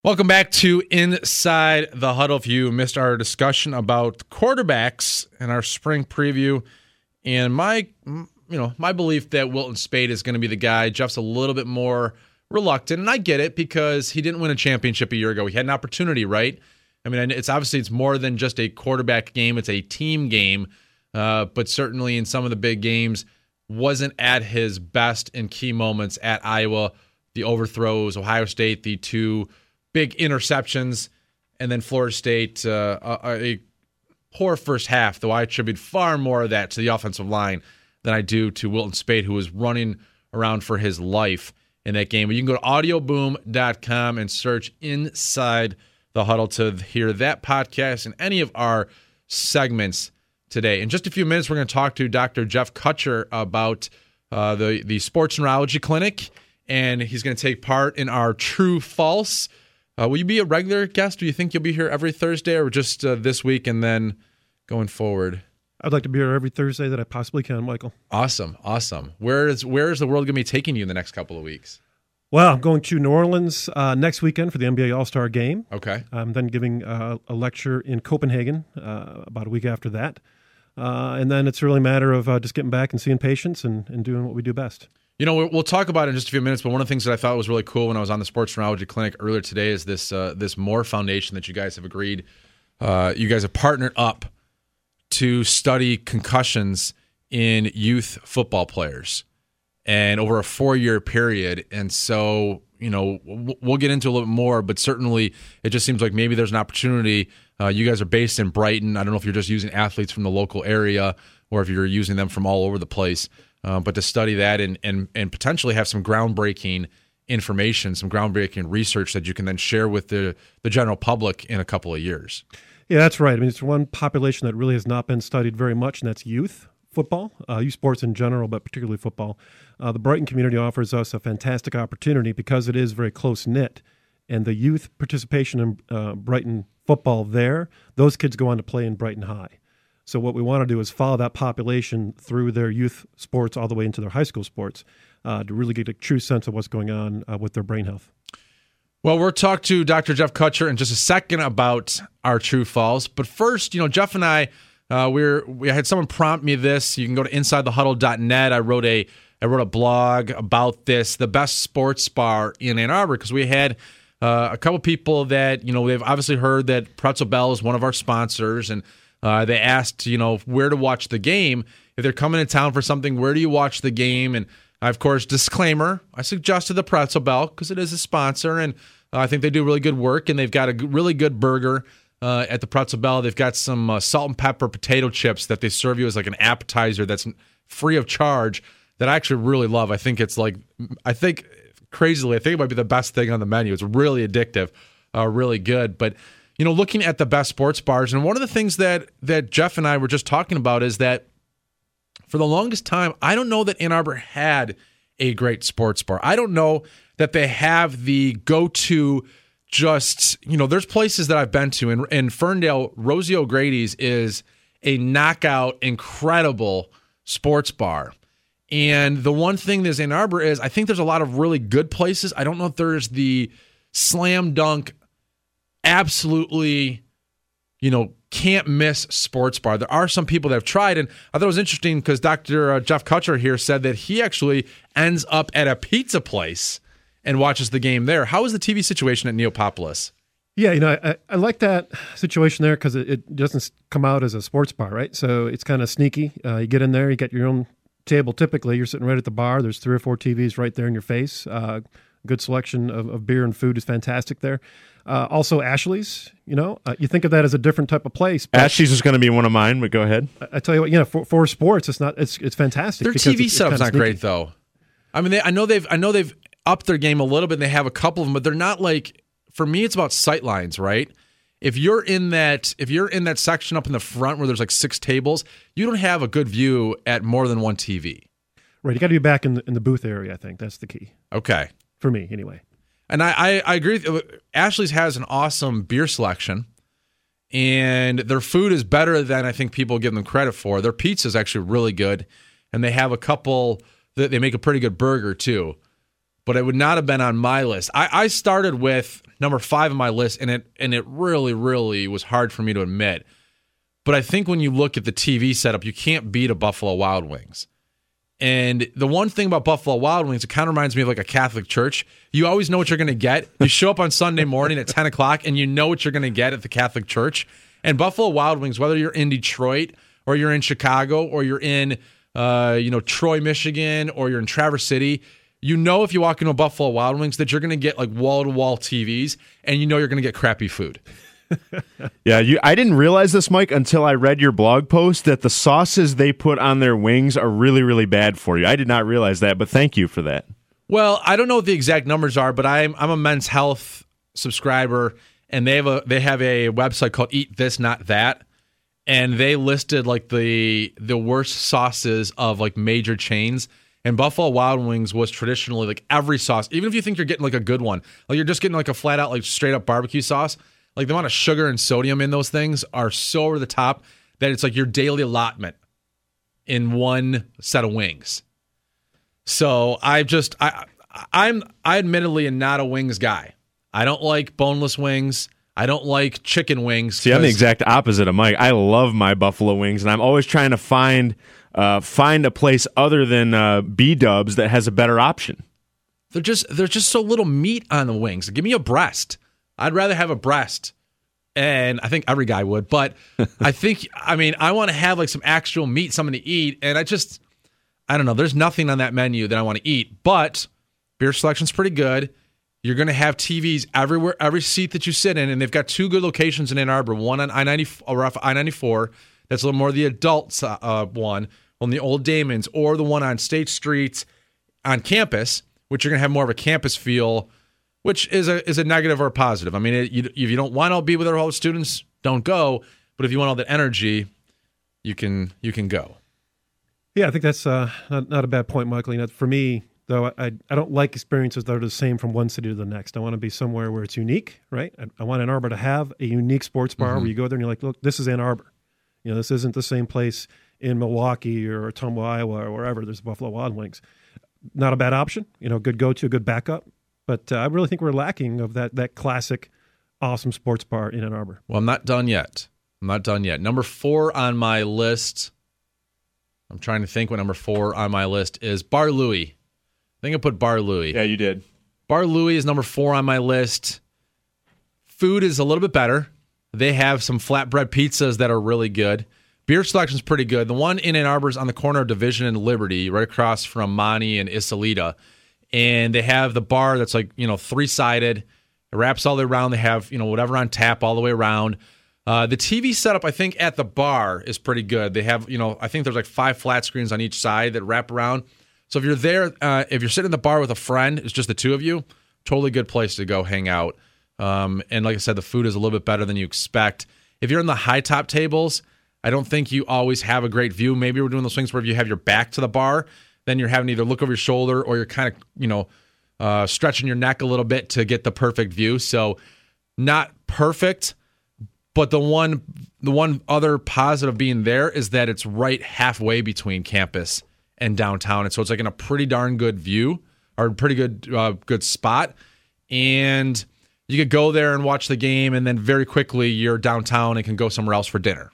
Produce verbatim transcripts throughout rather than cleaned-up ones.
Welcome back to Inside the Huddle. If you missed our discussion about quarterbacks in our spring preview, and my, you know, my belief that Wilton Speight is going to be the guy. Jeff's a little bit more reluctant, and I get it because he didn't win a championship a year ago. He had an opportunity, right? I mean, it's obviously it's more than just a quarterback game; it's a team game. Uh, but certainly in some of the big games, wasn't at his best in key moments at Iowa. The overthrows, Ohio State, the two big interceptions, and then Florida State, uh, a, a poor first half, though I attribute far more of that to the offensive line than I do to Wilton Speight, who was running around for his life in that game. But you can go to audio boom dot com and search Inside the Huddle to hear that podcast and any of our segments today. In just a few minutes, we're going to talk to Doctor Jeff Kutcher about uh, the, the Sports Neurology Clinic, and he's going to take part in our True False. Uh, will you be a regular guest? Do you think you'll be here every Thursday or just uh, this week and then going forward? I'd like to be here every Thursday that I possibly can, Michael. Awesome, awesome. Where is where is the world going to be taking you in the next couple of weeks? Well, I'm going to New Orleans uh, next weekend for the N B A All-Star Game. Okay. I'm then giving uh, a lecture in Copenhagen uh, about a week after that. Uh, and then it's really a matter of uh, just getting back and seeing patients and, and doing what we do best. You know, we'll talk about it in just a few minutes, but one of the things that I thought was really cool when I was on the Sports Neurology Clinic earlier today is this uh, this Moore Foundation that you guys have agreed, uh, you guys have partnered up to study concussions in youth football players and over a four-year period. And so, you know, we'll get into a little bit more, but certainly it just seems like maybe there's an opportunity. Uh, you guys are based in Brighton. I don't know if you're just using athletes from the local area or if you're using them from all over the place. Uh, but to study that and, and and potentially have some groundbreaking information, some groundbreaking research that you can then share with the, the general public in a couple of years. Yeah, that's right. I mean, it's one population that really has not been studied very much, and that's youth football, uh, youth sports in general, but particularly football. Uh, the Brighton community offers us a fantastic opportunity because it is very close-knit, and the youth participation in uh, Brighton football there, those kids go on to play in Brighton High. So what we want to do is follow that population through their youth sports all the way into their high school sports uh, to really get a true sense of what's going on uh, with their brain health. Well, we'll talk to Doctor Jeff Kutcher in just a second about our True False. But first, you know, Jeff and I, uh, we're we had someone prompt me this. You can go to inside the huddle dot net. I wrote a I wrote a blog about this, the best sports bar in Ann Arbor, because we had uh, a couple people that, you know, they've obviously heard that Pretzel Bell is one of our sponsors, and Uh, they asked, you know, where to watch the game. If they're coming to town for something, where do you watch the game? And, of course, disclaimer, I suggested the Pretzel Bell because it is a sponsor, and uh, I think they do really good work, and they've got a really good burger uh, at the Pretzel Bell. They've got some uh, salt and pepper potato chips that they serve you as like an appetizer that's free of charge that I actually really love. I think it's like, I think, crazily, I think it might be the best thing on the menu. It's really addictive, uh, really good, but you know, looking at the best sports bars, and one of the things that that Jeff and I were just talking about is that for the longest time, I don't know that Ann Arbor had a great sports bar. I don't know that they have the go-to just, you know, there's places that I've been to. In, in Ferndale, Rosie O'Grady's is a knockout, incredible sports bar. And the one thing that's Ann Arbor is I think there's a lot of really good places. I don't know if there's the slam dunk absolutely, you know, can't miss sports bar. There are some people that have tried, and I thought it was interesting because Doctor Jeff Kutcher here said that he actually ends up at a pizza place and watches the game there. How is the T V situation at Neopolis? Yeah, you know, I, I like that situation there because it, it doesn't come out as a sports bar, right? So it's kind of sneaky. Uh, you get in there, you get your own table. Typically, you're sitting right at the bar. There's three or four T Vs right there in your face. Uh, good selection of, of beer and food is fantastic there. Uh, also, Ashley's, you know, uh, you think of that as a different type of place. Ashley's is going to be one of mine, but go ahead. I, I tell you what, you know, for, for sports, it's not, it's it's fantastic. Their T V it's, setup's it's not sneaky. great, though. I mean, they, I know they've, I know they've upped their game a little bit. And they have a couple of them, but they're not like. For me, it's about sight lines, right? If you're in that, if you're in that section up in the front where there's like six tables, you don't have a good view at more than one T V. Right, you got to be back in the, in the booth area. I think that's the key. Okay, for me anyway. And I, I, I agree. Ashley's has an awesome beer selection, and their food is better than I think people give them credit for. Their pizza is actually really good, and they have a couple. They make a pretty good burger too. but it would not have been on my list. I, I started with number five on my list, and it and it really, really was hard for me to admit. But I think when you look at the T V setup, you can't beat a Buffalo Wild Wings. And the one thing about Buffalo Wild Wings, it kind of reminds me of like a Catholic church. You always know what you're going to get. You show up on Sunday morning at ten o'clock, and you know what you're going to get at the Catholic church. And Buffalo Wild Wings, whether you're in Detroit or you're in Chicago or you're in uh, you know Troy, Michigan, or you're in Traverse City, you know if you walk into a Buffalo Wild Wings that you're going to get like wall-to-wall T Vs, and you know you're going to get crappy food. Yeah, you, I didn't realize this, Mike, until I read your blog post that the sauces they put on their wings are really, really bad for you. I did not realize that, but thank you for that. Well, I don't know what the exact numbers are, but I'm I'm a Men's Health subscriber, and they have a they have a website called Eat This Not That, and they listed like the the worst sauces of like major chains. And Buffalo Wild Wings was traditionally like every sauce, even if you think you're getting like a good one, like you're just getting like a flat out like straight up barbecue sauce. Like the amount of sugar and sodium in those things are so over the top that it's like your daily allotment in one set of wings. So I just I I'm I admittedly am not a wings guy. I don't like boneless wings. I don't like chicken wings. See, I'm the exact opposite of Mike. I love my buffalo wings, and I'm always trying to find uh, find a place other than uh, B-Dubs that has a better option. They're just there's just so little meat on the wings. Give me a breast. I'd rather have a breast, and I think every guy would. But I think, I mean, I want to have like some actual meat, something to eat, and I just, I don't know. There's nothing on that menu that I want to eat. But beer selection's pretty good. You're going to have T Vs everywhere, every seat that you sit in, and they've got two good locations in Ann Arbor. One on I ninety or off I ninety-four. That's a little more the adult uh, one, on the Old Damon's, or the one on State Street on campus, which you're going to have more of a campus feel. Which is a is a negative or a positive. I mean, it, you, if you don't want to be with all the students, don't go. But if you want all that energy, you can you can go. Yeah, I think that's uh, not, not a bad point, Michael. You know, for me, though, I I don't like experiences that are the same from one city to the next. I want to be somewhere where it's unique, right? I, I want Ann Arbor to have a unique sports bar mm-hmm. where you go there and you're like, look, this is Ann Arbor. You know, this isn't the same place in Milwaukee or Ottumwa, Iowa, or wherever there's Buffalo Wild Wings. Not a bad option. You know, good go-to, good backup. But uh, I really think we're lacking of that that classic, awesome sports bar in Ann Arbor. Well, I'm not done yet. I'm not done yet. Number four on my list, I'm trying to think what number four on my list is. Bar Louie. I think I put Bar Louie. Yeah, you did. Bar Louie is number four on my list. Food is a little bit better. They have some flatbread pizzas that are really good. Beer selection is pretty good. The one in Ann Arbor is on the corner of Division and Liberty, right across from Monty and Isalita. And they have the bar that's like, you know, three-sided. It wraps all the way around. They have, you know, whatever on tap all the way around. Uh, the T V setup, I think, at the bar is pretty good. They have, you know, I think there's like five flat screens on each side that wrap around. So if you're there, uh, if you're sitting in the bar with a friend, it's just the two of you, totally good place to go hang out. Um, and like I said, the food is a little bit better than you expect. If you're in the high top tables, I don't think you always have a great view. Maybe we're doing those things where if you have your back to the bar, then you're having to either look over your shoulder or you're kind of, you know, uh, stretching your neck a little bit to get the perfect view. So not perfect, but the one the one other positive being there is that it's right halfway between campus and downtown. And so it's like in a pretty darn good view or a pretty good uh, good spot. And you could go there and watch the game, and then very quickly you're downtown and can go somewhere else for dinner.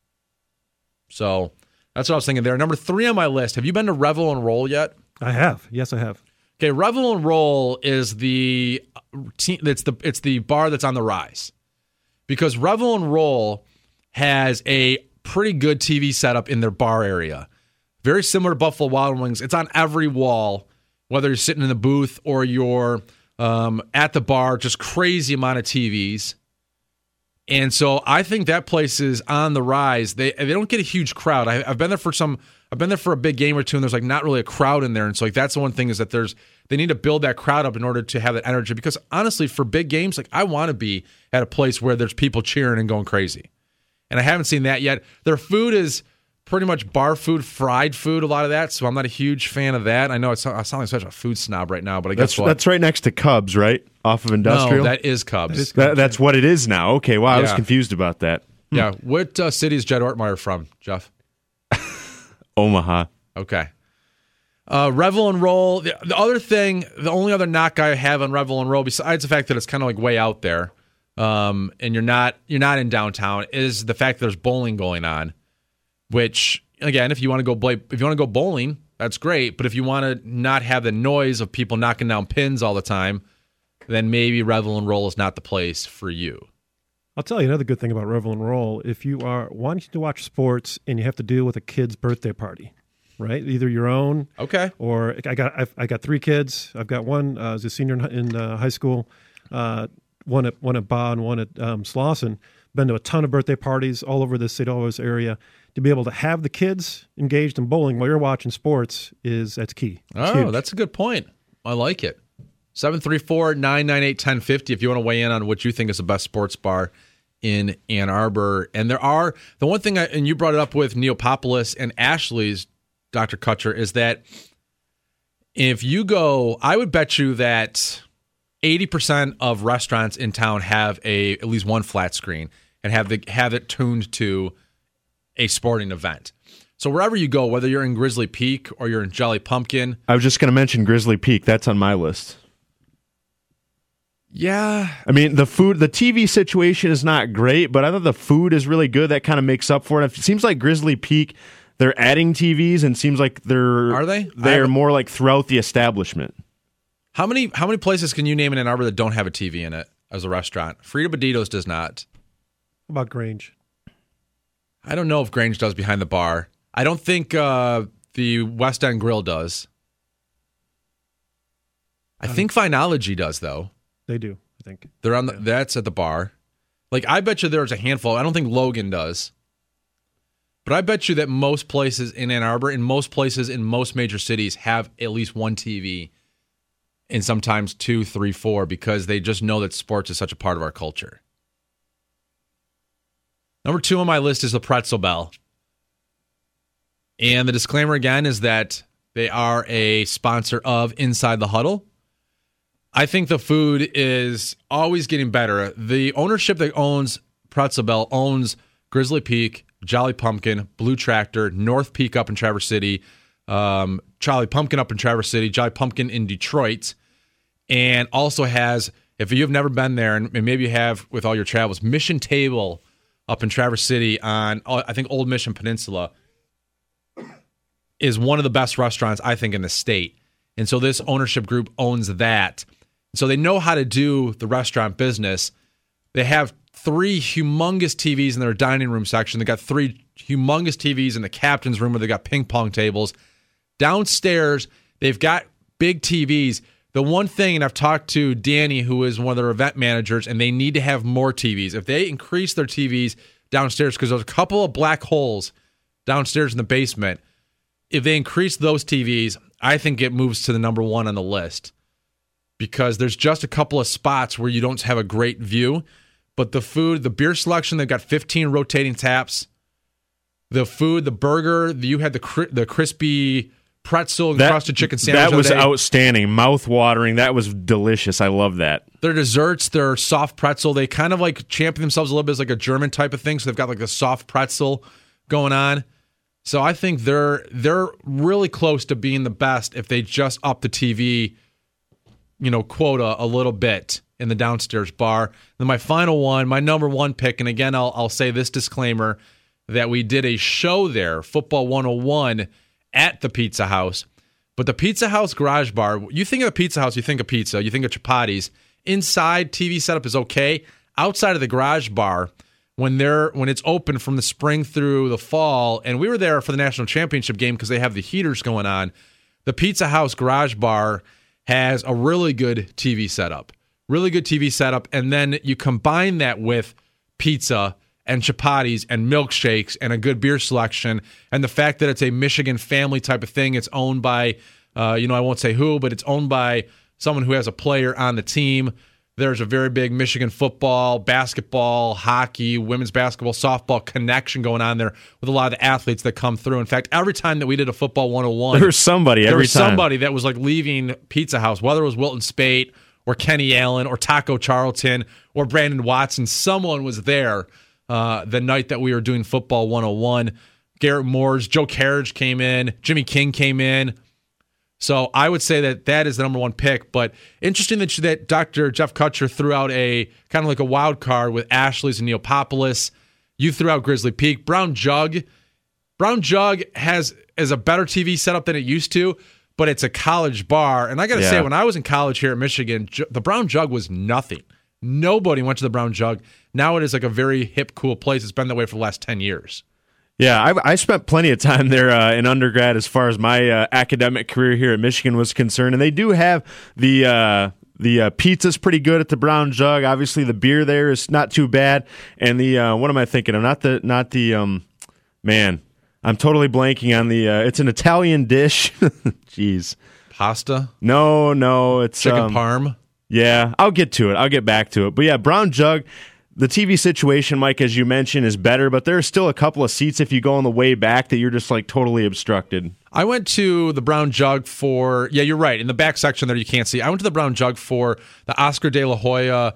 So that's what I was thinking there. Number three on my list. Have you been to Revel and Roll yet? I have. Yes, I have. Okay, Revel and Roll is the it's the it's the bar that's on the rise, because Revel and Roll has a pretty good T V setup in their bar area, very similar to Buffalo Wild Wings. It's on every wall, whether you're sitting in the booth or you're um, at the bar. Just crazy amount of T Vs. And so I think that place is on the rise. They they don't get a huge crowd. I, I've been there for some. I've been there for a big game or two, and there's like not really a crowd in there. And so like that's the one thing is that there's they need to build that crowd up in order to have that energy. Because honestly, for big games, like I want to be at a place where there's people cheering and going crazy. And I haven't seen that yet. Their food is pretty much bar food, fried food, a lot of that. So I'm not a huge fan of that. I know it's, I sound like such a food snob right now, but I guess that's, what? That's right next to Cubs, right? Off of Industrial? No, that is Cubs. That is Cubs. That, that's what it is now. Okay, wow, yeah. I was confused about that. Hmm. Yeah, what uh, city is Jed Ortmeyer from, Jeff? Omaha. Okay. Uh, Revel and Roll. The, the other thing, the only other knock I have on Revel and Roll, besides the fact that it's kind of like way out there, um, and you're not you're not in downtown, is the fact that there's bowling going on. Which, again, if you want to go play, if you want to go bowling, that's great. But if you want to not have the noise of people knocking down pins all the time, then maybe Revel and Roll is not the place for you. I'll tell you another good thing about Revel and Roll. If you are wanting to watch sports and you have to deal with a kid's birthday party, right? Either your own, okay, or I got I've, I got three kids. I've got one uh, as a senior in, in uh, high school, uh, one at one at Ba and one at um, Slauson. Been to a ton of birthday parties all over the Saint Louis area. To be able to have the kids engaged in bowling while you're watching sports is that's key. It's oh, huge. That's a good point. I like it. seven three four, nine nine eight, one zero five zero if you want to weigh in on what you think is the best sports bar in Ann Arbor. And there are, the one thing, I, and you brought it up with Neopolis and Ashley's, Doctor Kutcher, is that if you go, I would bet you that eighty percent of restaurants in town have a at least one flat screen and have the have it tuned to a sporting event. So wherever you go, whether you're in Grizzly Peak or you're in Jolly Pumpkin. I was just going to mention Grizzly Peak. That's on my list. Yeah. I mean, the food, the T V situation is not great, but I thought the food is really good. That kind of makes up for it. It seems like Grizzly Peak, they're adding T Vs and seems like they're Are they? They're more like throughout the establishment. How many how many places can you name in Ann Arbor that don't have a T V in it as a restaurant? Frida Beditos does not. How about Grange? I don't know if Grange does behind the bar. I don't think uh, the West End Grill does. I think Finology does, though. They do, I think. They're on the, that's at the bar. Like, I bet you there's a handful. I don't think Logan does. But I bet you that most places in Ann Arbor, and most places in most major cities, have at least one T V, and sometimes two, three, four, because they just know that sports is such a part of our culture. Number two on my list is the Pretzel Bell. And the disclaimer again is that they are a sponsor of Inside the Huddle. I think the food is always getting better. The ownership that owns Pretzel Bell owns Grizzly Peak, Jolly Pumpkin, Blue Tractor, North Peak up in Traverse City, um, Charlie Pumpkin up in Traverse City, Jolly Pumpkin in Detroit, and also has, if you have never been there, and maybe you have with all your travels, Mission Table up in Traverse City on, I think, Old Mission Peninsula is one of the best restaurants, I think, in the state. And so this ownership group owns that. So they know how to do the restaurant business. They have three humongous T Vs in their dining room section. They got three humongous T Vs in the captain's room where they got ping pong tables. Downstairs, they've got big T Vs. The one thing, and I've talked to Danny, who is one of their event managers, and they need to have more T Vs. If they increase their T Vs downstairs, because there's a couple of black holes downstairs in the basement, if they increase those T Vs, I think it moves to the number one on the list. Because there's just a couple of spots where you don't have a great view. But the food, the beer selection, they've got fifteen rotating taps. The food, the burger, you had the cri- the crispy pretzel and that, crusted chicken sandwich. That was day. outstanding. Mouth-watering. That was delicious. I love that. Their desserts, their soft pretzel, they kind of like champion themselves a little bit as like a German type of thing. So they've got like a soft pretzel going on. So I think they're they're really close to being the best if they just up the T V, you know, quota a little bit in the downstairs bar. Then my final one, my number one pick, and again, I'll I'll say this disclaimer that we did a show there, Football one oh one, at the Pizza House. But the Pizza House Garage Bar, you think of the Pizza House, you think of pizza, you think of chapatis. Inside, T V setup is okay. Outside of the Garage Bar, when they're when it's open from the spring through the fall, and we were there for the national championship game because they have the heaters going on, the Pizza House Garage Bar has a really good T V setup. Really good T V setup. And then you combine that with pizza and chapatis and milkshakes and a good beer selection and the fact that it's a Michigan family type of thing. It's owned by, uh, you know, I won't say who, but it's owned by someone who has a player on the team. There's a very big Michigan football, basketball, hockey, women's basketball, softball connection going on there with a lot of the athletes that come through. In fact, every time that we did a Football one oh one, there was somebody every there was time. somebody that was like leaving Pizza House, whether it was Wilton Spate or Kenny Allen or Taco Charlton or Brandon Watson. Someone was there uh, the night that we were doing Football one oh one. Garrett Moores, Joe Carriage came in, Jimmy King came in. So I would say that that is the number one pick. But interesting that, that Doctor Jeff Kutcher threw out a kind of like a wild card with Ashley's and Neopolis. You threw out Grizzly Peak. Brown Jug. Brown Jug has is a better T V setup than it used to, but it's a college bar. And I got to Yeah. say, when I was in college here at Michigan, Ju- the Brown Jug was nothing. Nobody went to the Brown Jug. Now it is like a very hip, cool place. It's been that way for the last ten years. Yeah, I, I spent plenty of time there uh, in undergrad as far as my uh, academic career here at Michigan was concerned, and they do have the uh, the uh, pizza's pretty good at the Brown Jug. Obviously, the beer there is not too bad, and the uh, what am I thinking of? Not the not the um, man. I'm totally blanking on the. Uh, it's an Italian dish. Jeez, Pasta, no, no, it's chicken um, parm. Yeah, I'll get to it. I'll get back to it. But yeah, Brown Jug. The T V situation, Mike, as you mentioned, is better, but there are still a couple of seats if you go on the way back that you're just like totally obstructed. I went to the Brown Jug for, yeah, you're right. In the back section there, you can't see. I went to the Brown Jug for the Oscar De La Hoya,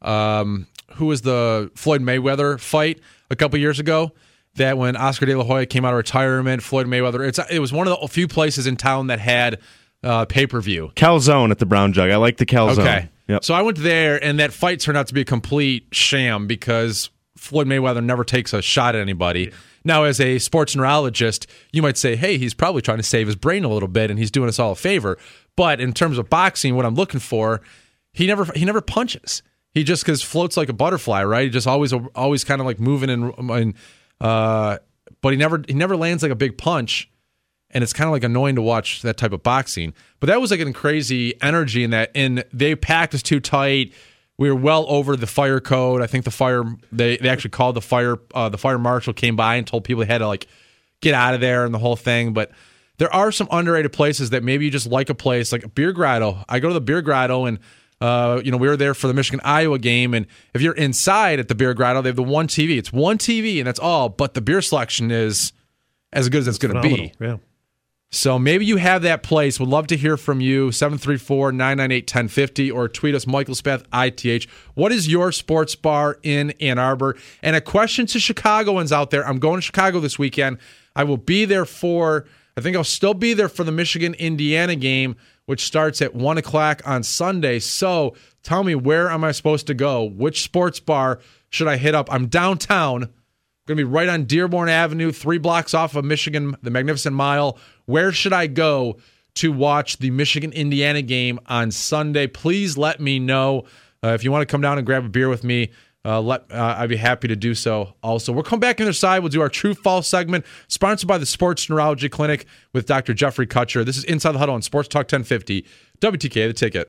um, who was the Floyd Mayweather fight a couple years ago. That when Oscar De La Hoya came out of retirement, Floyd Mayweather, it's, it was one of the few places in town that had uh, pay-per-view. Calzone at the Brown Jug. I like the calzone. Okay. Yep. So I went there, and that fight turned out to be a complete sham because Floyd Mayweather never takes a shot at anybody. Now, as a sports neurologist, you might say, hey, he's probably trying to save his brain a little bit, and he's doing us all a favor. But in terms of boxing, what I'm looking for, he never he never punches. He just cause floats like a butterfly, right? He just always always kind of like moving and, and uh, but he never he never lands like a big punch. And it's kind of like annoying to watch that type of boxing. But that was like a crazy energy in that. And they packed us too tight. We were well over the fire code. I think the fire they, they actually called the fire uh, the fire marshal came by and told people they had to like get out of there and the whole thing. But there are some underrated places that maybe you just like a place like a Beer Grotto. I go to the Beer Grotto and uh, you know we were there for the Michigan Iowa game. And if you're inside at the Beer Grotto, they have the one T V. It's one T V and that's all. But the beer selection is as good as it's going to be. Yeah. So maybe you have that place. Would love to hear from you, seven three four, nine nine eight, one zero five zero, or tweet us, Michael Spath, I T H. What is your sports bar in Ann Arbor? And a question to Chicagoans out there. I'm going to Chicago this weekend. I will be there for, I think I'll still be there for the Michigan-Indiana game, which starts at one o'clock on Sunday. So tell me, where am I supposed to go? Which sports bar should I hit up? I'm downtown. Going to be right on Dearborn Avenue, three blocks off of Michigan, the Magnificent Mile. Where should I go to watch the Michigan-Indiana game on Sunday? Please let me know. Uh, if you want to come down and grab a beer with me, uh, let uh, I'd be happy to do so also. We'll come back on the other side. We'll do our true-false segment, sponsored by the Sports Neurology Clinic with Doctor Jeffrey Kutcher. This is Inside the Huddle on Sports Talk ten fifty, W T K, The Ticket.